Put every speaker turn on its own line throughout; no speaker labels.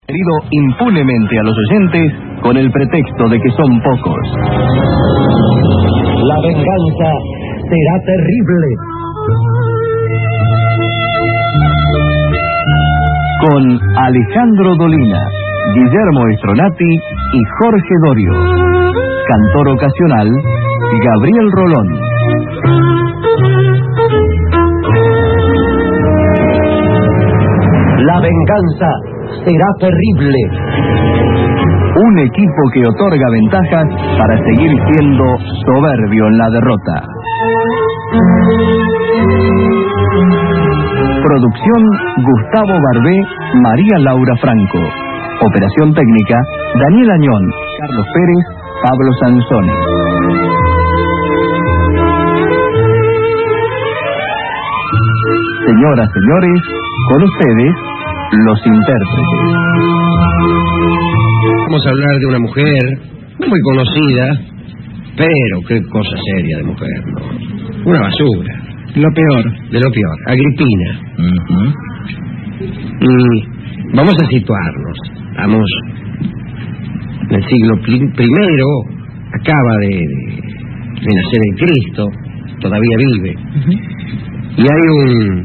Herido impunemente a los oyentes con el pretexto de que son pocos.
La venganza será terrible.
Con Alejandro Dolina, Guillermo Estronati y Jorge Dorio. Cantor ocasional, Gabriel Rolón.
La venganza será terrible.
Un equipo que otorga ventajas para seguir siendo soberbio en la derrota. Producción Gustavo Barbé, María Laura Franco. Operación técnica Daniel Añón, Carlos Pérez, Pablo Sansoni. Señoras, señores, con ustedes, los intérpretes.
Vamos a hablar de una mujer muy conocida, pero qué cosa seria de mujer, ¿no? Una basura.
Lo peor.
De lo peor, Agripina. Y vamos a situarnos. Estamos en el siglo I, acaba de nacer el Cristo, todavía vive. Y hay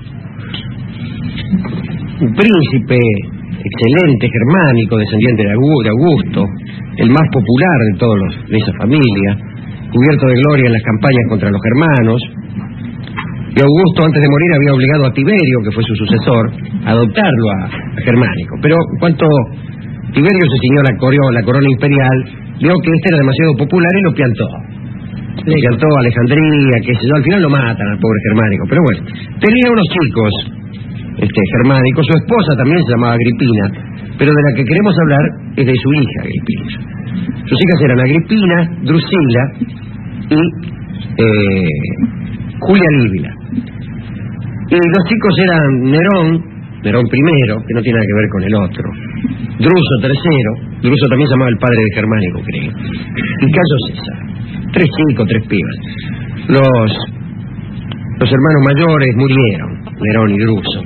un príncipe excelente, germánico, descendiente de Augusto, el más popular de todos de esa familia, cubierto de gloria en las campañas contra los germanos. Y Augusto, antes de morir, había obligado a Tiberio, que fue su sucesor, a adoptarlo a Germánico. Pero en cuanto Tiberio se ciñó la corona imperial, vio que este era demasiado popular y lo piantó. Lo piantó a Alejandría, qué sé yo, al final lo matan al pobre Germánico. Pero bueno, tenía unos chicos Germánico, su esposa también se llamaba Agripina, pero de la que queremos hablar es de su hija Agripina. Sus hijas eran Agripina, Drusila y Julia Lívila. Y los chicos eran Nerón I, que no tiene nada que ver con el otro, Druso III, Druso también se llamaba el padre de Germánico, creo, y Cayo César. 3 chicos, 3 pibas. Los hermanos mayores murieron, Nerón y Druso.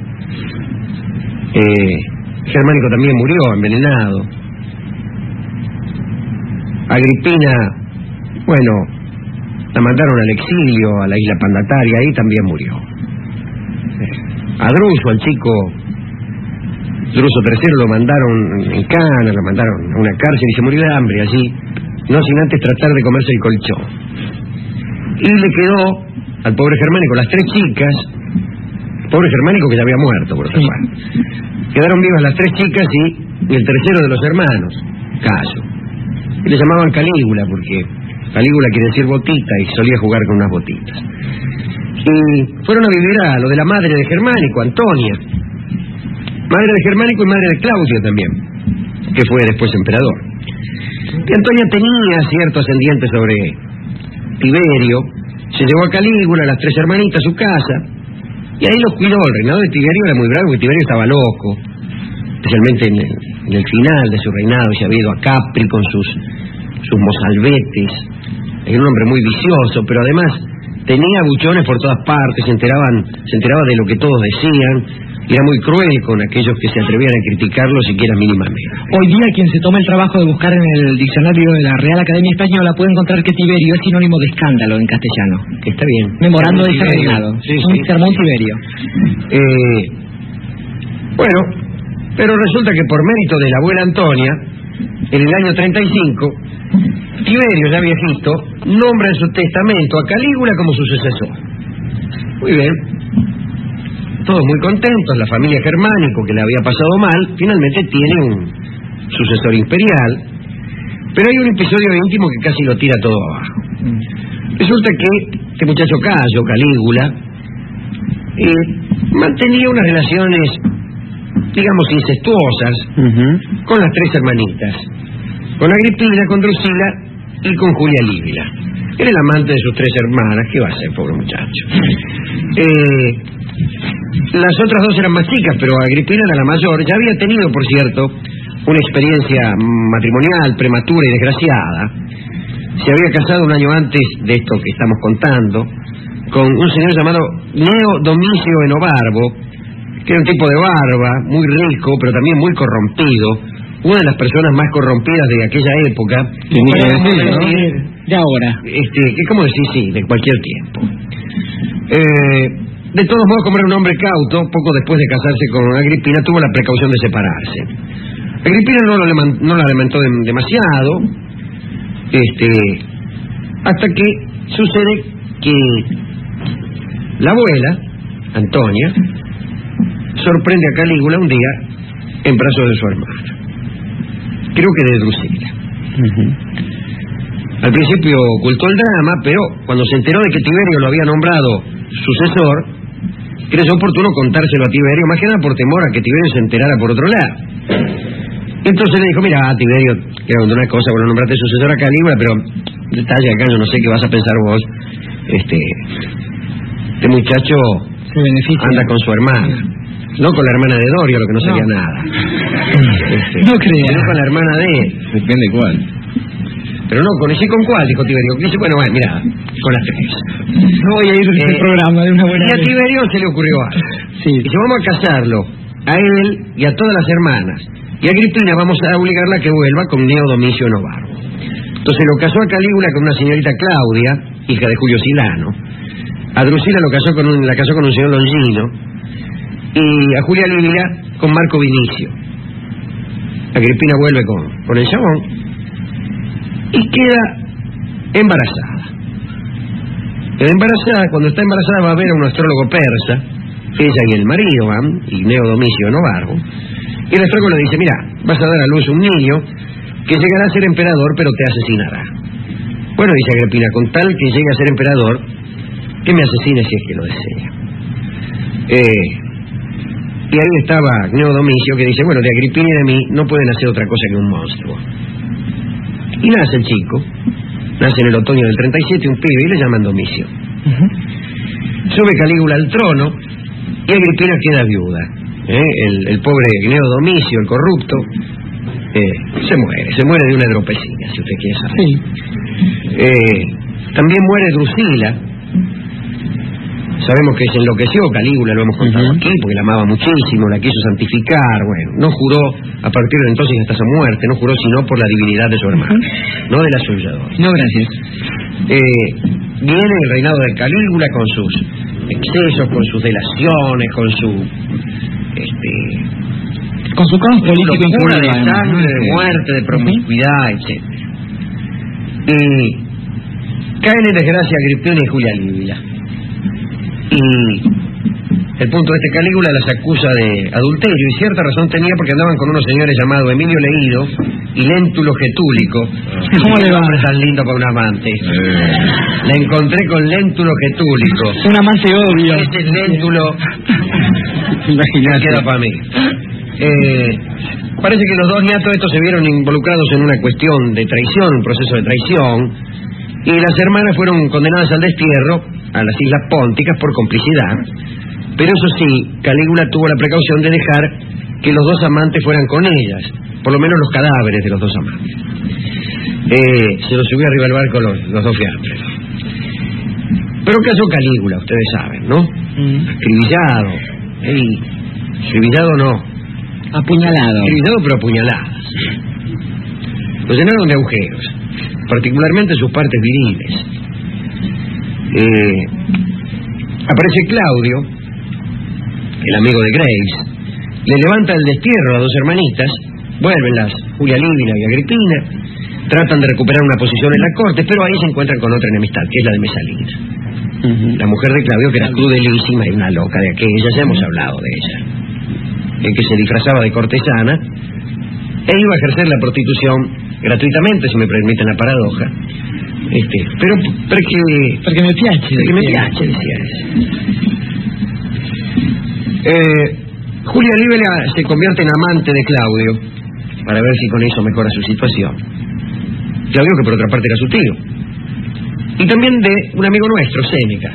Germánico también murió envenenado. Agripina, bueno, la mandaron al exilio, a la isla Pandataria, ahí también murió. A Druso, al chico Druso III, lo mandaron en cana, lo mandaron a una cárcel y se murió de hambre allí, no sin antes tratar de comerse el colchón. Y le quedó al pobre Germánico las 3 chicas. Pobre Germánico, que ya había muerto, por otra parte. Quedaron vivas las 3 chicas y el tercero de los hermanos, Cayo. Y le llamaban Calígula, porque Calígula quiere decir botita y solía jugar con unas botitas. Y fueron a vivir a lo de la madre de Germánico, Antonia. Madre de Germánico y madre de Claudio también, que fue después emperador. Y Antonia tenía cierto ascendiente sobre Tiberio. Se llevó a Calígula, a las 3 hermanitas, a su casa. Y ahí los cuidó. El reinado de Tiberio era muy bravo, porque Tiberio estaba loco, especialmente en el final de su reinado. Se había ido a Capri con sus mozalbetes. Era un hombre muy vicioso, pero además tenía buchones por todas partes, se enteraba de lo que todos decían, y era muy cruel con aquellos que se atrevían a criticarlo siquiera mínimamente.
Hoy día quien se toma el trabajo de buscar en el diccionario de la Real Academia Española puede encontrar que Tiberio es sinónimo de escándalo en castellano.
Está bien.
Memorando de ese reinado.
Sí.
Un sermón Tiberio.
Bueno, pero resulta que por mérito de la abuela Antonia, en el año 35, Tiberio, ya viejito, nombra en su testamento a Calígula como su sucesor. Muy bien. Todos muy contentos, la familia Germánico, que le había pasado mal, finalmente tiene un sucesor imperial. Pero hay un episodio íntimo que casi lo tira todo abajo. Resulta que este muchacho Cayo, Calígula, mantenía unas relaciones, digamos, incestuosas con las 3 hermanitas, con Agripina, con Drusila y con Julia Lívila. Era el amante de sus 3 hermanas. ¿Qué va a hacer, pobre muchacho? Las otras 2 eran más chicas, pero Agripina era la mayor. Ya había tenido, por cierto, una experiencia matrimonial prematura y desgraciada. Se había casado un año antes de esto que estamos contando con un señor llamado Gneo Domicio Enobarbo, que era un tipo de barba, muy rico, pero también muy corrompido, una de las personas más corrompidas de aquella época,
de ahora.
¿Cómo decir? Sí, de cualquier tiempo. De todos modos, como era un hombre cauto, poco después de casarse con Agripina, tuvo la precaución de separarse. Agripina no la lamentó demasiado, hasta que sucede que la abuela, Antonia, sorprende a Calígula un día en brazos de su hermana. Creo que de Drusila. Al principio ocultó el drama, pero cuando se enteró de que Tiberio lo había nombrado sucesor, creyó oportuno contárselo a Tiberio, más que nada por temor a que Tiberio se enterara por otro lado. Entonces le dijo, mira, Tiberio, quiero contar una cosa, bueno, nombraste sucesor a Calígula, pero detalle acá, yo no sé qué vas a pensar vos. Este muchacho anda con su hermana, no con la hermana de Dorio, lo que no sería nada.
No creas.
Sino con la hermana de él.
Depende cuál.
Pero no, ¿con cuál? Dijo Tiberio. Dice, bueno, mira, con las tres.
No voy a ir a este programa de una buena
Y a
vez.
Tiberio se le ocurrió algo.
Sí.
Dice, vamos a casarlo a él y a todas las hermanas. Y a Agripina vamos a obligarla a que vuelva con Gneo Domicio Novarro. Entonces lo casó a Calígula con una señorita Claudia, hija de Julio Silano. A Drusila la casó con un señor Longino. Y a Julia Livia con Marco Vinicio. Agripina vuelve con el chabón y queda embarazada. Cuando está embarazada va a ver a un astrólogo persa, ella y el marido van, y Gneo Domicio Novarro, y el astrólogo le dice, mira, vas a dar a luz un niño que llegará a ser emperador, pero te asesinará. Bueno, dice Agripina, con tal que llegue a ser emperador, que me asesine si es que lo desea. Y ahí estaba Gneo Domicio, que dice, bueno, de Agripina y de mí no pueden hacer otra cosa que un monstruo. Y nace el chico, nace en el otoño del 37, un pibe, y le llaman Domicio. Sube Calígula al trono, y Agripina queda viuda. El pobre Gneo Domicio, el corrupto, se muere de una hidropesía, si usted quiere saber.
Sí.
También muere Drusila. Sabemos que se enloqueció Calígula, lo hemos contado aquí, porque la amaba muchísimo, la quiso santificar, bueno, no juró a partir de entonces hasta su muerte, no juró sino por la divinidad de su hermano, no de la suya.
No, gracias.
Viene el reinado de Calígula con sus excesos, con sus delaciones, con su
caos político
locura de
incluido,
sangre, de muerte, de promiscuidad, etc. Caen en desgracia Agripina y Julia Livia. Y el punto de este Calígula las acusa de adulterio, y cierta razón tenía porque andaban con unos señores llamados Emilio Leído y Léntulo Getúlico.
¿Cómo le va?
Un nombre tan lindo para un amante. La encontré con Léntulo Getúlico.
Un amante obvio.
Este es Léntulo.
Imagínate.
Queda para mí. Parece que los dos niatos estos se vieron involucrados en una cuestión de traición, un proceso de traición, y las hermanas fueron condenadas al destierro a las Islas Pónticas por complicidad. Pero eso sí, Calígula tuvo la precaución de dejar que los dos amantes fueran con ellas, por lo menos los cadáveres de los dos amantes. Se los subió arriba del barco los dos fiambres. Pero casó Calígula, ustedes saben, ¿no? Acribillado. Acribillado no.
Apuñalado.
Acribillado pero apuñaladas. Lo llenaron de agujeros, particularmente sus partes viriles. Aparece Claudio, el amigo de Graves, le levanta el destierro a las dos hermanitas, vuelven las Julia Livia y Agripina, tratan de recuperar una posición en la corte, pero ahí se encuentran con otra enemistad, que es la de Mesalina. La mujer de Claudio, que era crudelísima y una loca de aquella, ya hemos hablado de ella, que se disfrazaba de cortesana e iba a ejercer la prostitución gratuitamente, si me permiten la paradoja, pero
porque me piace.
Porque me piace, decía ella. Julia Livia se convierte en amante de Claudio para ver si con eso mejora su situación. Claudio, que por otra parte era su tío, y también de un amigo nuestro, Séneca,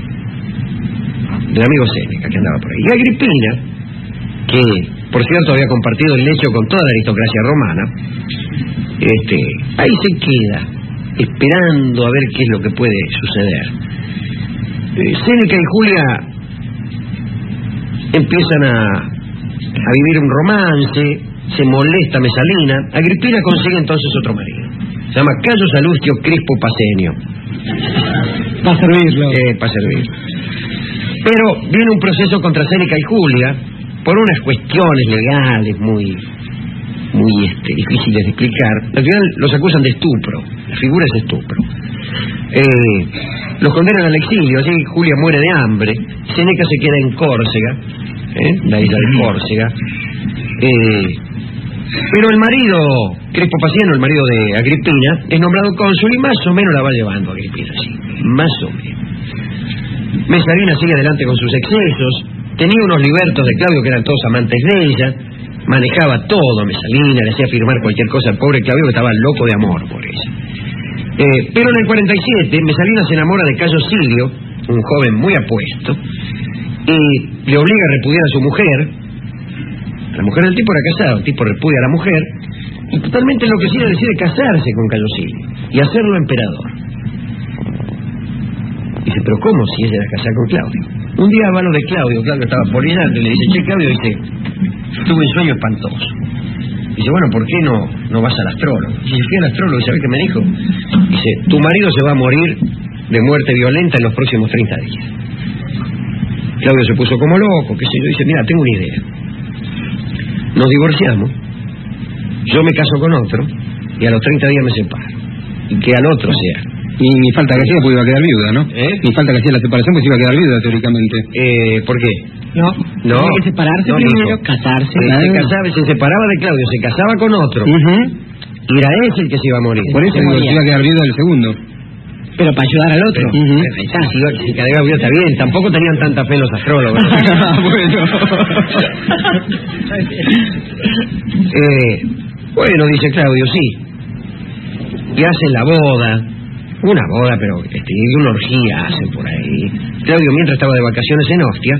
del amigo Séneca que andaba por ahí. Y Agripina, que por cierto había compartido el lecho con toda la aristocracia romana, ahí se queda esperando a ver qué es lo que puede suceder. Séneca y Julia empiezan a vivir un romance, se molesta Mesalina. Agripina consigue entonces otro marido. Se llama Cayo Salustio Crispo Pasenio.
Para servirlo.
Para servir. Pero viene un proceso contra Séneca y Julia por unas cuestiones legales muy difíciles de explicar. Al final los acusan de estupro. La figura es estupro. Los condenan al exilio. Así Julia muere de hambre. Séneca se queda en Córcega, la isla de Córcega. Pero el marido, Crespo Paciano, el marido de Agripina, es nombrado cónsul y más o menos la va llevando Agripina, sí, más o menos. Mesalina sigue adelante con sus excesos, tenía unos libertos de Claudio que eran todos amantes de ella, manejaba todo Mesalina, le hacía firmar cualquier cosa al pobre Claudio que estaba loco de amor por ella. Pero en el 47 Mesalina se enamora de Cayo Silio, un joven muy apuesto, y le obliga a repudiar a su mujer. La mujer del tipo era casada, el tipo repudia a la mujer y totalmente enloquecida decide casarse con Cayo Silio y hacerlo emperador. Dice, pero ¿cómo si ella era casada con Claudio? Un día va lo de Claudio estaba polillando y le dice, che, Claudio, dice, tuve un sueño espantoso. Dice, bueno, ¿por qué no vas al astrólogo? Dice, fui al astrólogo y ¿sabés qué me dijo? Dice, tu marido se va a morir de muerte violenta en los próximos 30 días. Claudio se puso como loco, qué sé yo, dice, mira, tengo una idea. Nos divorciamos, yo me caso con otro y a los 30 días me separo y que al otro sea.
Y ni falta que hacía, pues iba a quedar viuda, ¿no? Ni falta que hacía la separación, pues iba a quedar viuda teóricamente.
¿Por qué?
No, hay que separarse primero, casarse.
Se separaba de Claudio, se casaba con otro. Y era ese el que se iba a morir.
Por eso digo, se iba a quedar viuda del segundo.
Pero para ayudar al otro.
Si quedaba viuda está bien, tampoco tenían tanta fe los astrólogos. Bueno, dice Claudio, sí. Y hacen la boda. Una boda, pero y una orgía hacen por ahí. Claudio mientras estaba de vacaciones en Ostia.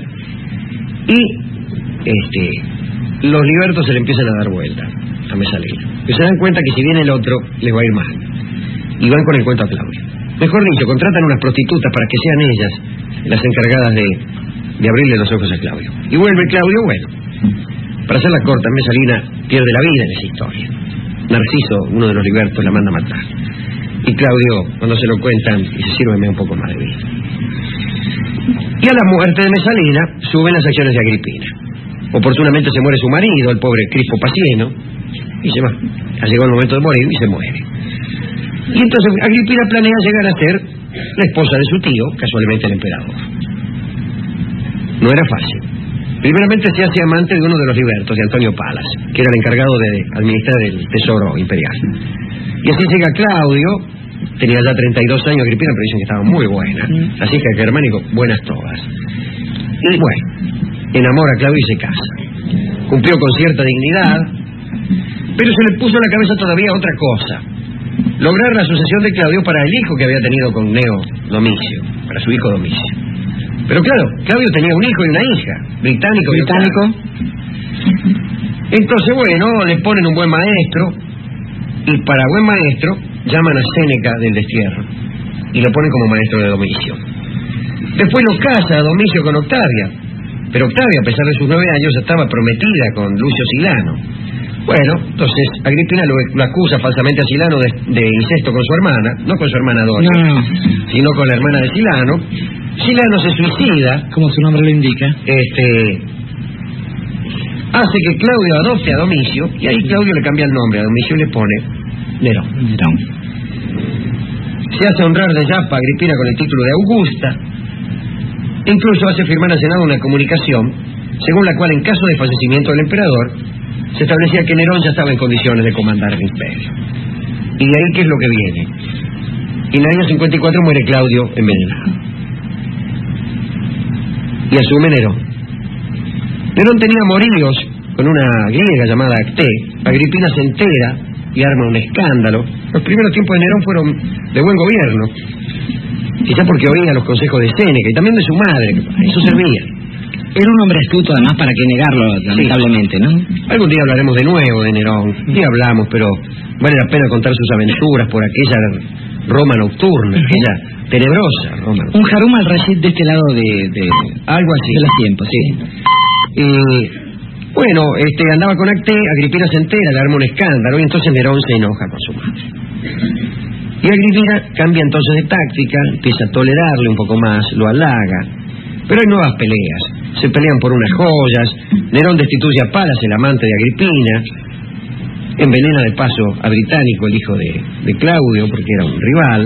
Y los libertos se le empiezan a dar vuelta a Mesalina. Y se dan cuenta que si viene el otro, les va a ir mal. Y van con el cuento a Claudio. Mejor dicho, contratan unas prostitutas para que sean ellas las encargadas de abrirle los ojos a Claudio. Y vuelve Claudio, bueno. Para hacer la corta, Mesalina pierde la vida en esa historia. Narciso, uno de los libertos, la manda a matar. Y Claudio, cuando se lo cuentan, dice, sírveme un poco más de vino. Y a la muerte de Mesalina suben las acciones de Agripina. Oportunamente se muere su marido, el pobre Crispo Pacieno, y se va. Ha llegado el momento de morir y se muere. Y entonces Agripina planea llegar a ser la esposa de su tío, casualmente el emperador. No era fácil. Primeramente se hace amante de uno de los libertos, de Antonio Palas, que era el encargado de administrar el tesoro imperial. Y así llega Claudio, tenía ya 32 años Agripina, pero dicen que estaba muy buena. Así que Germánico, buenas todas. Y bueno, enamora a Claudio y se casa. Cumplió con cierta dignidad, pero se le puso en la cabeza todavía otra cosa. Lograr la sucesión de Claudio para el hijo que había tenido con Neo Domicio, para su hijo Domicio. Pero claro, Claudio tenía un hijo y una hija, británico. Entonces, bueno, le ponen un buen maestro, y para buen maestro llaman a Séneca del destierro, y lo ponen como maestro de Domicio. Después lo casa a Domicio con Octavia, pero Octavia, a pesar de sus 9 años, estaba prometida con Lucio Silano. Bueno, entonces Agripina lo acusa falsamente a Silano de incesto con su hermana, no con su hermana Doria, sino con la hermana de Silano. Silano se suicida,
como su nombre lo indica.
Hace que Claudio adopte a Domicio, y ahí Claudio le cambia el nombre a Domicio y le pone Nerón. Se hace honrar de Yapa a Agripina con el título de Augusta. Incluso hace firmar al Senado una comunicación según la cual, en caso de fallecimiento del emperador, se establecía que Nerón ya estaba en condiciones de comandar el imperio. Y de ahí, ¿qué es lo que viene? Y en el año 54 muere Claudio envenenado. Y asume Nerón. Nerón tenía amoríos con una griega llamada Acté. Agripina se entera y arma un escándalo. Los primeros tiempos de Nerón fueron de buen gobierno, quizá porque oía los consejos de Séneca y también de su madre, que para eso servía.
Era un hombre astuto, además, para que negarlo, lamentablemente, ¿no?
Algún día hablaremos de nuevo de Nerón, y hablamos, pero vale la pena contar sus aventuras por aquella Roma nocturna, aquella tenebrosa Roma nocturna.
Un Harum al Rashid de este lado de
algo así.
De los tiempos, sí.
Bueno, andaba con Acté, Agripina se entera, le arma un escándalo, y entonces Nerón se enoja con su madre. Y Agripina cambia entonces de táctica, empieza a tolerarle un poco más, lo halaga. Pero hay nuevas peleas, se pelean por unas joyas, Nerón destituye a Palas, el amante de Agripina, envenena de paso a Británico, el hijo de Claudio, porque era un rival.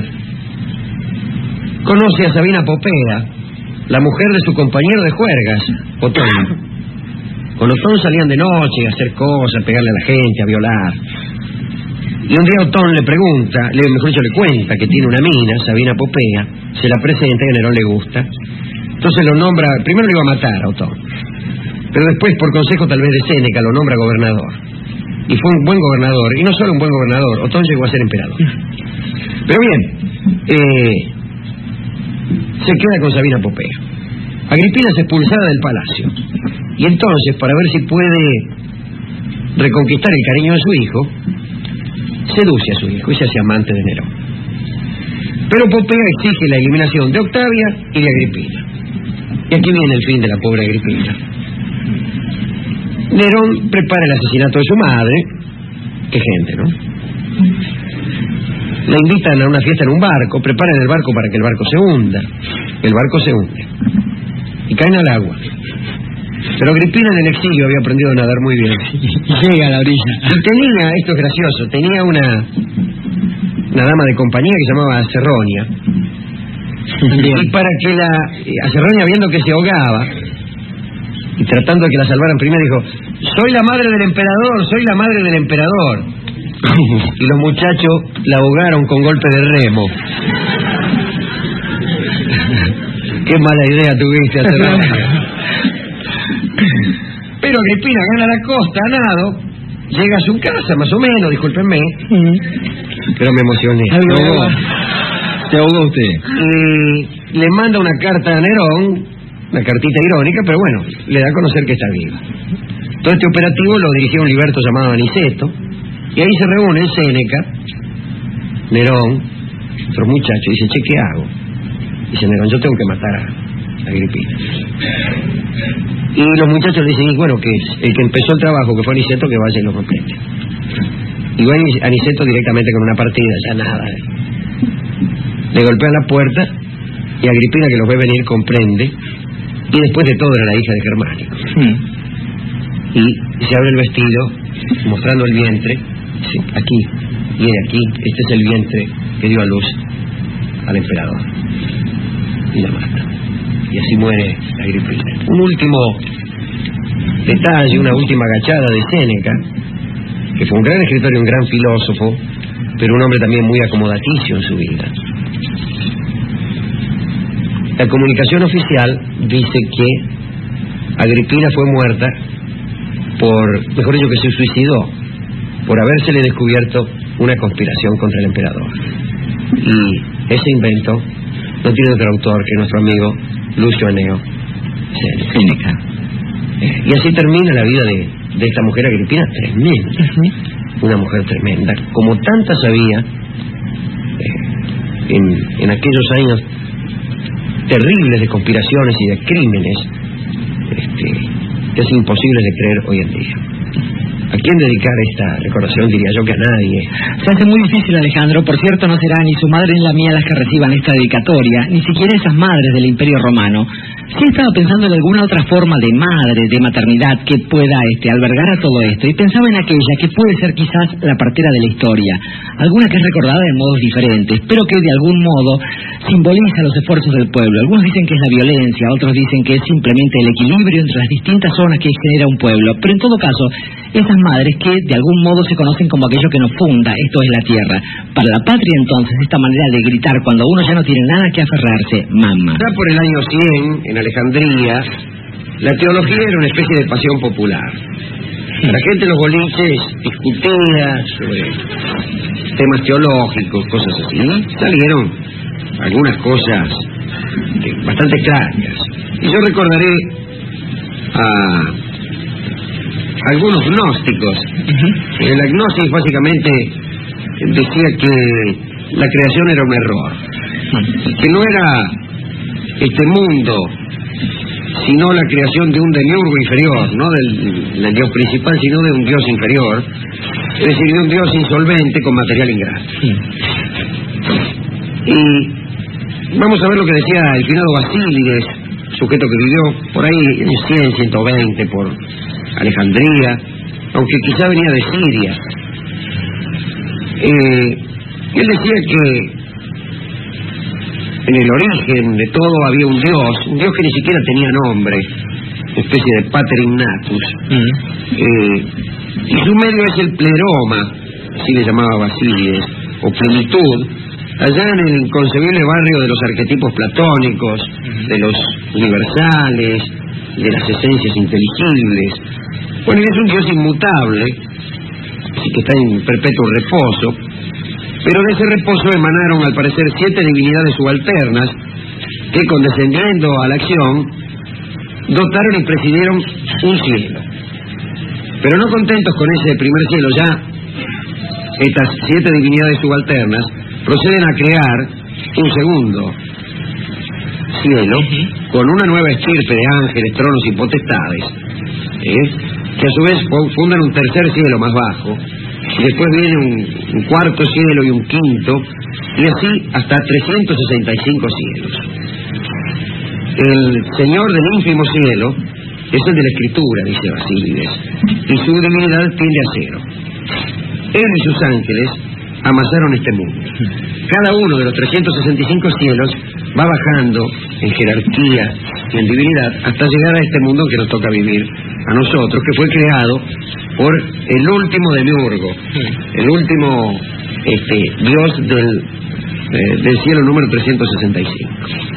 Conoce a Sabina Popea, la mujer de su compañero de juergas, Otón. Con Otón salían de noche a hacer cosas, a pegarle a la gente, a violar. Y un día Otón le pregunta, mejor dicho le cuenta que tiene una mina, Sabina Popea, se la presenta y a Nerón le gusta. Entonces lo nombra, primero lo iba a matar a Otón, pero después por consejo tal vez de Séneca lo nombra gobernador. Y fue un buen gobernador, y no solo un buen gobernador, Otón llegó a ser emperador. Pero bien, se queda con Sabina Popea. Agripina es expulsada del palacio. Y entonces, para ver si puede reconquistar el cariño de su hijo, seduce a su hijo y se hace amante de Nerón. Pero Popea exige la eliminación de Octavia y de Agripina. Y aquí viene el fin de la pobre Agripina. Nerón prepara el asesinato de su madre. Qué gente, ¿no? La invitan a una fiesta en un barco, preparan el barco para que el barco se hunda. El barco se hunde y caen al agua. Pero Agripina en el exilio había aprendido a nadar muy bien.
Llega a la orilla.
Y tenía, esto es gracioso, tenía una dama de compañía que se llamaba Acerronia. Y para que Acerronia, viendo que se ahogaba y tratando de que la salvaran primero, dijo: soy la madre del emperador, soy la madre del emperador. Y los muchachos la ahogaron con golpe de remo. Qué mala idea tuviste, Acerronia. Pero Agripina gana la costa a nado, llega a su casa, más o menos, discúlpenme, pero me emocioné.
Se ahogó usted.
Y le manda una carta a Nerón, una cartita irónica, pero bueno, le da a conocer que está viva. Todo este operativo lo dirigía un liberto llamado Aniceto, y ahí se reúnen Séneca, Nerón, otros muchachos, y dice: che, ¿qué hago? Dice Nerón: yo tengo que matar a Agripina. Y los muchachos le dicen: bueno, que el que empezó el trabajo, que fue Aniceto, que vaya y lo complete. Y va Aniceto directamente con una partida, ya nada. Le golpean la puerta y Agripina, que los ve venir, comprende. Y después de todo era la hija de Germánico. Y se abre el vestido mostrando el vientre. Dice: aquí, viene aquí, este es el vientre que dio a luz al emperador. Y la mata. Y así muere Agripina. Un último detalle, una última agachada de Séneca, que fue un gran escritor y un gran filósofo, pero un hombre también muy acomodaticio en su vida. La comunicación oficial dice que Agripina fue muerta mejor dicho, que se suicidó por habérsele descubierto una conspiración contra el emperador. Y ese invento no tiene otro autor que nuestro amigo Lucio Aneo Séneca. Y así termina la vida de esta mujer Agripina, tremenda. Una mujer tremenda, como tantas había en aquellos años terribles de conspiraciones y de crímenes, que es imposible de creer hoy en día. ¿A quién dedicar esta recordación? Diría yo que a nadie.
Se hace muy difícil, Alejandro. Por cierto, no será ni su madre ni la mía las que reciban esta dedicatoria, ni siquiera esas madres del Imperio Romano. Sí estaba pensando en alguna otra forma de madre, de maternidad, que pueda albergar a todo esto, y pensaba en aquella que puede ser quizás la partera de la historia, alguna que es recordada de modos diferentes, pero que de algún modo simboliza los esfuerzos del pueblo. Algunos dicen que es la violencia, otros dicen que es simplemente el equilibrio entre las distintas zonas que genera un pueblo, pero en todo caso, esas madres que de algún modo se conocen como aquello que nos funda, esto es la tierra. Para la patria, entonces, esta manera de gritar cuando uno ya no tiene nada que aferrarse: mamá.
Ya por el año 100, en Alejandría, la teología era una especie de pasión popular. La gente en los boliches discutía sobre temas teológicos, cosas así. Salieron algunas cosas bastante extrañas. Y yo recordaré a algunos gnósticos. La gnosis básicamente decía que la creación era un error, que no era este mundo sino la creación de un demiurgo inferior, no del dios principal, sino de un dios inferior, es decir, de un dios insolvente con material ingrato. Y vamos a ver lo que decía el finado Basílides, sujeto que vivió por ahí en 100, 120 por Alejandría, aunque quizá venía de Siria. Él decía que en el origen de todo había un dios que ni siquiera tenía nombre, una especie de pater ignatus, y su medio es el pleroma, así le llamaba Basílides, o plenitud, allá en el inconcebible barrio de los arquetipos platónicos, de los universales, de las esencias inteligibles. Bueno, es un dios inmutable, así que está en perpetuo reposo, pero de ese reposo emanaron al parecer 7 divinidades subalternas que, condescendiendo a la acción, dotaron y presidieron un cielo. Pero no contentos con ese primer cielo, ya estas 7 divinidades subalternas proceden a crear un segundo cielo con una nueva estirpe de ángeles, tronos y potestades, que a su vez fundan un tercer cielo más bajo, y después viene un cuarto cielo y un quinto, y así hasta 365 cielos. El señor del ínfimo cielo es el de la escritura, dice Basílides, y su divinidad tiende a 0. Él y sus ángeles amasaron este mundo. Cada uno de los 365 cielos va bajando en jerarquía y en divinidad hasta llegar a este mundo que nos toca vivir a nosotros, que fue creado por el último demiurgo, el último dios del cielo número 365.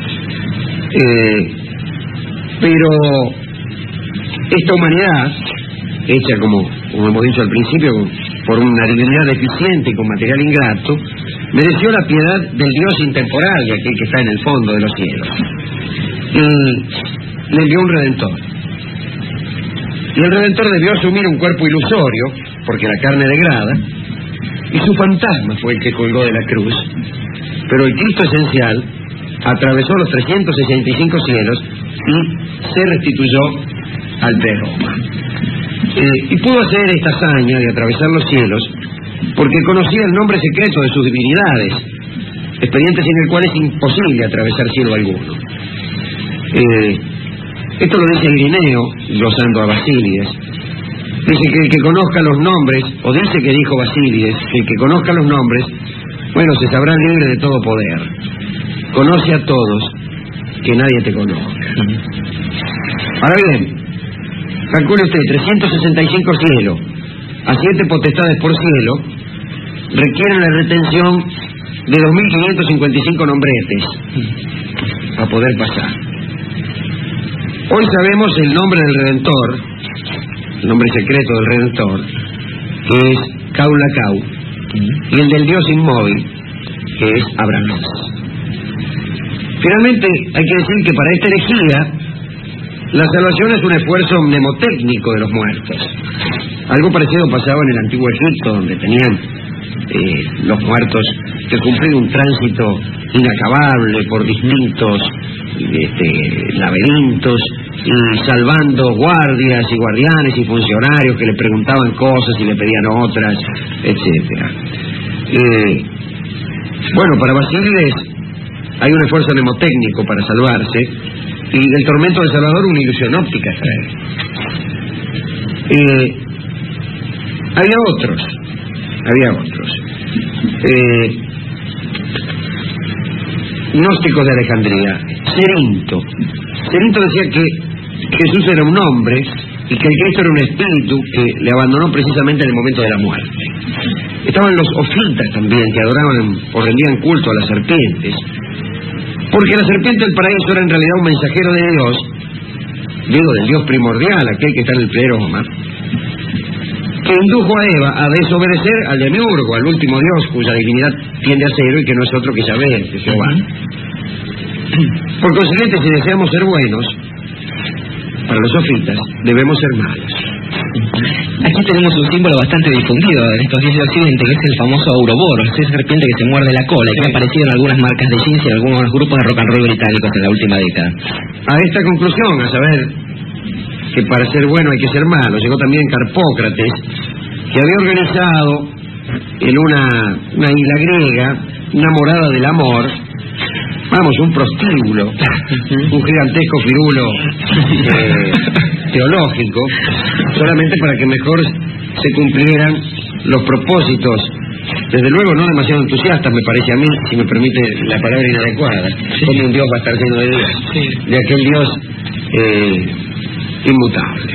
Pero esta humanidad, hecha como hemos dicho al principio, por una divinidad deficiente y con material ingrato, mereció la piedad del Dios intemporal, de aquel que está en el fondo de los cielos, y le envió un Redentor. Y el Redentor debió asumir un cuerpo ilusorio, porque la carne degrada, y su fantasma fue el que colgó de la cruz. Pero el Cristo esencial atravesó los 365 cielos y se restituyó al pleroma. Y pudo hacer esta hazaña de atravesar los cielos porque conocía el nombre secreto de sus divinidades, expediente sin el cual es imposible atravesar cielo alguno. Esto lo dice Irineo, glosando a Basílides. Dice que el que conozca los nombres, o dice que dijo Basílides, que el que conozca los nombres, bueno, se sabrá libre de todo poder. Conoce a todos, que nadie te conozca. Ahora bien, calcule usted, 365 cielos, a 7 potestades por cielo, requieren la retención de 2.555 nombretes a poder pasar. Hoy sabemos el nombre del Redentor, el nombre secreto del Redentor, que es Caulacau, y el del Dios inmóvil, que es Abraham. Finalmente, hay que decir que para esta herejía, la salvación es un esfuerzo mnemotécnico de los muertos. Algo parecido pasaba en el antiguo Egipto, donde tenían los muertos que cumplir un tránsito inacabable por distintos laberintos, y salvando guardias y guardianes y funcionarios que le preguntaban cosas y le pedían otras, etcétera. Bueno, para Basílides hay un esfuerzo mnemotécnico para salvarse, y el tormento del Salvador una ilusión óptica trae. Había otros. Gnósticos de Alejandría. Cerinto decía que Jesús era un hombre y que el Cristo era un espíritu que le abandonó precisamente en el momento de la muerte. Estaban los ofitas también, que adoraban o rendían culto a las serpientes, porque la serpiente del paraíso era en realidad un mensajero de Dios, digo, del Dios primordial, aquel que está en el pleroma, que indujo a Eva a desobedecer al demiurgo, al último Dios, cuya divinidad tiende a 0 y que no es otro que Yahvé, que Jehová. Por consiguiente, si deseamos ser buenos, para los sofitas, debemos ser malos.
Aquí tenemos un símbolo bastante difundido en estos días de Occidente, que es el famoso Ouroboros, esa serpiente que se muerde la cola y que ha aparecido en algunas marcas de jeans y en algunos grupos de rock and roll británicos en la última década.
A esta conclusión, a saber que para ser bueno hay que ser malo, llegó también Carpócrates, que había organizado en una isla griega una morada del amor, vamos, un prostíbulo, un gigantesco firulo teológico, solamente para que mejor se cumplieran los propósitos, desde luego no demasiado entusiastas, me parece a mí, si me permite la palabra inadecuada, como un Dios va a estar lleno de Dios, de aquel Dios inmutable.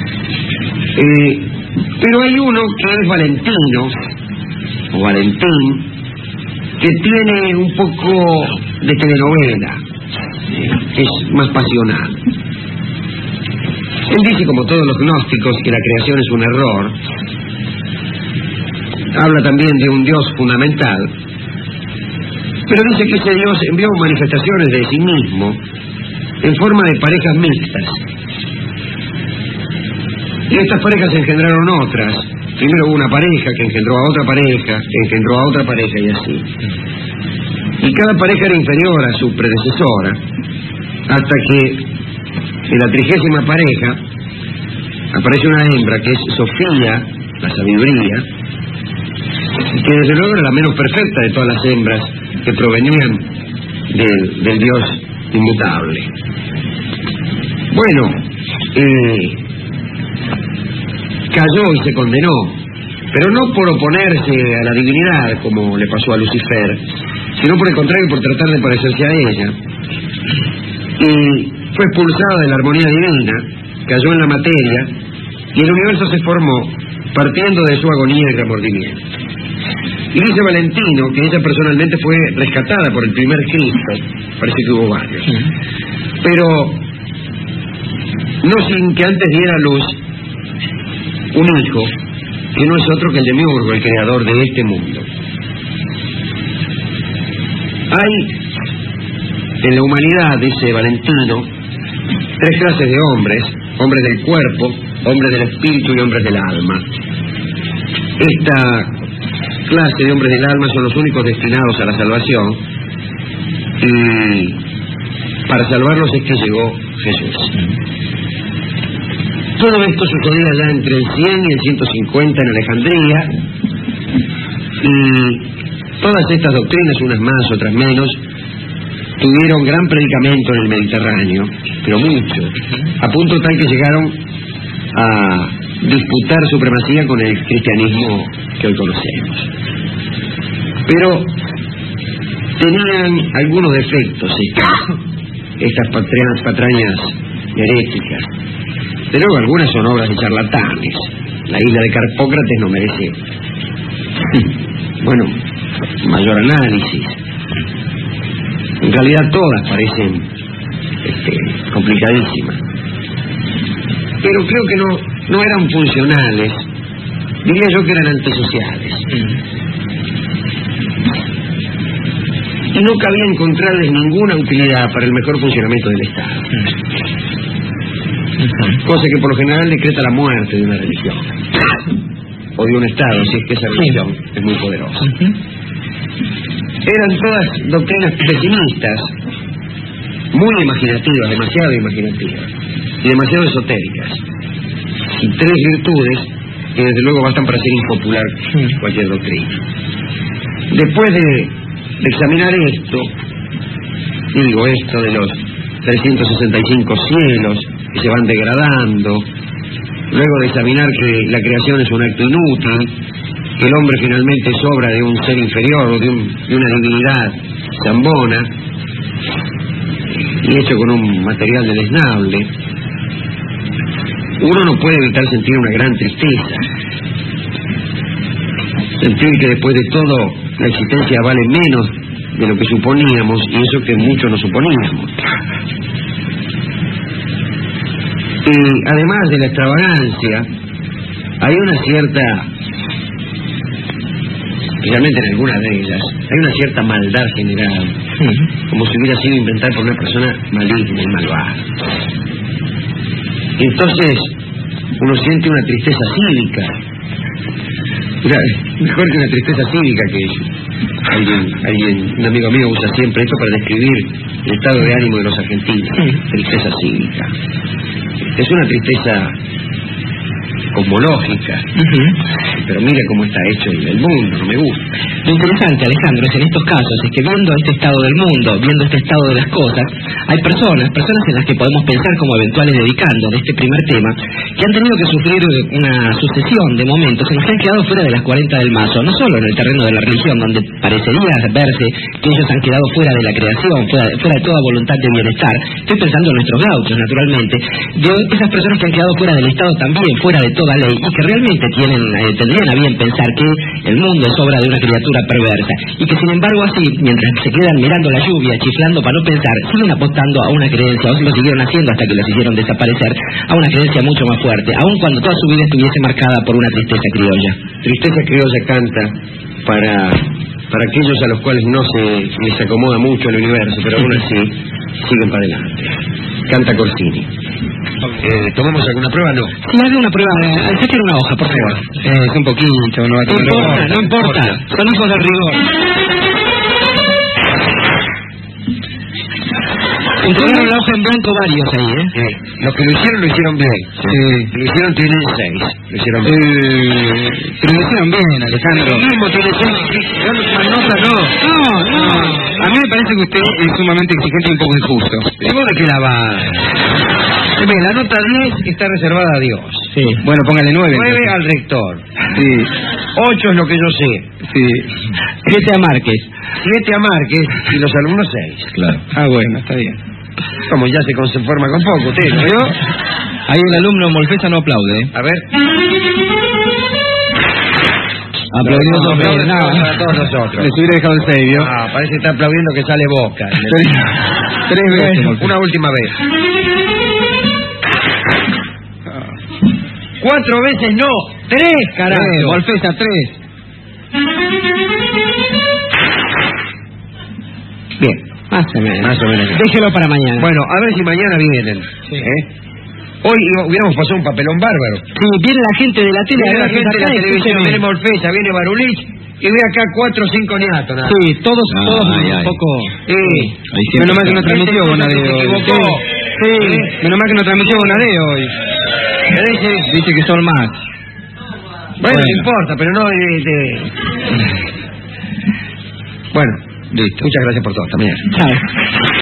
Pero hay uno que es Valentino, o Valentín, que tiene un poco de telenovela, es más pasional. Él dice, como todos los gnósticos, que la creación es un error. Habla también de un Dios fundamental, pero dice que ese Dios envió manifestaciones de sí mismo en forma de parejas mixtas. Y estas parejas engendraron otras. Primero hubo una pareja que engendró a otra pareja, que engendró a otra pareja y así. Y cada pareja era inferior a su predecesora, hasta que en la 30ª pareja aparece una hembra que es Sofía, la sabiduría, que desde luego era la menos perfecta de todas las hembras que provenían del Dios inmutable. Bueno, cayó y se condenó, pero no por oponerse a la divinidad, como le pasó a Lucifer, sino por el contrario, por tratar de parecerse a ella. Y fue expulsada de la armonía divina, cayó en la materia, y el universo se formó partiendo de su agonía y remordimiento. Y dice Valentino que ella personalmente fue rescatada por el primer Cristo, parece que hubo varios, pero no sin que antes diera a luz un hijo, que no es otro que el Demiurgo, el creador de este mundo. Hay en la humanidad, dice Valentino, 3 clases de hombres: hombres del cuerpo, hombres del espíritu y hombres del alma. Esta clase de hombres del alma son los únicos destinados a la salvación, y para salvarlos es que llegó Jesús. Todo esto sucedía ya entre el 100 y el 150 en Alejandría, y todas estas doctrinas, unas más, otras menos, tuvieron gran predicamento en el Mediterráneo, pero mucho, a punto tal que llegaron a disputar supremacía con el cristianismo que hoy conocemos. Pero tenían algunos defectos estas patrañas heréticas. De luego, algunas son obras de charlatanes. La isla de Carpócrates no merece, bueno, mayor análisis. En realidad todas parecen complicadísimas. Pero creo que no eran funcionales. Diría yo que eran antisociales. Y no cabía encontrarles ninguna utilidad para el mejor funcionamiento del Estado. Cosa que por lo general decreta la muerte de una religión o de un Estado, si es que esa religión es muy poderosa. Eran todas doctrinas pesimistas, muy imaginativas, demasiado imaginativas y demasiado esotéricas, y 3 virtudes que desde luego bastan para ser impopular cualquier doctrina. Después de examinar esto de los 365 cielos que se van degradando, luego de examinar que la creación es un acto inútil, que el hombre finalmente es obra de un ser inferior o de una divinidad zambona y hecho con un material deleznable, uno no puede evitar sentir una gran tristeza, sentir que después de todo la existencia vale menos de lo que suponíamos, y eso que muchos no suponíamos. Y además de la extravagancia, hay una cierta, especialmente en algunas de ellas, hay una cierta maldad general, como si hubiera sido inventada por una persona maligna y malvada. Entonces, uno siente una tristeza cívica. Mejor que una tristeza cívica, que un amigo mío usa siempre esto para describir el estado de ánimo de los argentinos. Tristeza cívica. Es una tristeza cosmológica. Pero mira cómo está hecho el mundo, no me gusta.
Lo interesante, Alejandro, es en estos casos, es que viendo este estado del mundo, viendo este estado de las cosas, hay personas en las que podemos pensar como eventuales dedicandos de este primer tema, que han tenido que sufrir una sucesión de momentos en los que han quedado fuera de las 40 del mazo, no solo en el terreno de la religión, donde parecería verse que ellos han quedado fuera de la creación, fuera de toda voluntad de bienestar. Estoy pensando en nuestros gauchos, naturalmente, de esas personas que han quedado fuera del Estado también, fuera de toda ley, y que realmente tendrían a bien pensar que el mundo es obra de una criatura perversa, y que sin embargo así, mientras se quedan mirando la lluvia, chiflando para no pensar, siguen apostando a una creencia, o lo siguieron haciendo hasta que los hicieron desaparecer, a una creencia mucho más fuerte, aun cuando toda su vida estuviese marcada por una tristeza criolla.
Tristeza criolla canta para aquellos a los cuales no se les acomoda mucho el universo, pero aún así siguen para adelante. Canta Corsini. ¿Tomamos alguna prueba? No.
Si hace una prueba, saquen una hoja, por favor.
Es un poquito, no va a tener.
No importa, son hijos del rigor. Entregaron la hoja en blanco varios ahí, ¿eh?
Los que lo hicieron bien.
Sí.
Lo hicieron tienen 6. Lo hicieron bien.
Pero lo hicieron bien, Alejandro.
Lo mismo tiene 6. Dando más nota, no.
No.
A mí me parece que usted es sumamente exigente y un poco injusto.
¿Y vos de qué la va? La nota 10 está reservada a Dios.
Sí. Bueno, póngale 9.
9 al rector.
Sí.
8 es lo que yo sé.
Sí.
7 a Márquez.
7 a Márquez y los alumnos 6.
Claro. Ah, bueno, está bien.
Como ya se conforma con poco, usted, ¿no?
Ahí el alumno Molfesa no aplaude.
A ver.
Aplaudió
no,
nada.
Para todos nosotros.
Les hubiera dejado el 6, ¿vio?
Ah, parece que está aplaudiendo que sale Boca.
3 veces.
Una última vez. 4 veces no. 3, carajo.
Molfesa, 3.
Bien.
Más o menos. Déjelo para mañana.
Bueno, a ver si mañana vienen. Sí. Hoy hubiéramos pasado un papelón bárbaro.
Sí, viene la gente de la tele.
Viene la gente de la televisión, viene Molfesa, viene Barulich, y ve acá 4 o 5 niatos. ¿No?
Sí, todos un poco...
Menos mal que no transmitió Bonadeo. Sí, menos mal que no transmitió Bonadeo hoy. Dice que son más.
Bueno, no importa, pero no... Bueno, listo. Muchas gracias por todo. Hasta mañana.
Chao.